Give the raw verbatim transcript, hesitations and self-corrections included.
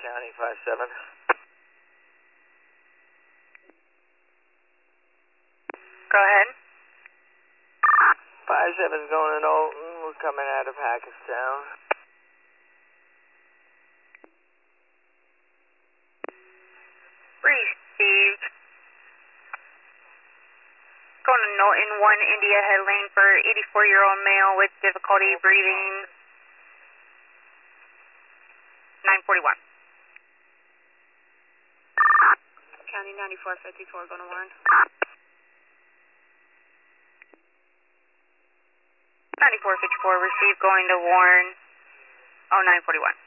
County, five seven. Go ahead. five seven's going to Alton. We're coming out of Hackettstown. Received. Going to Knowlton one India Head Lane for eighty-four-year-old male with difficulty breathing. nine forty-one. County ninety-four fifty-four, going to Warren. ninety-four fifty-four, received, going to Warren. Oh, nine forty-one.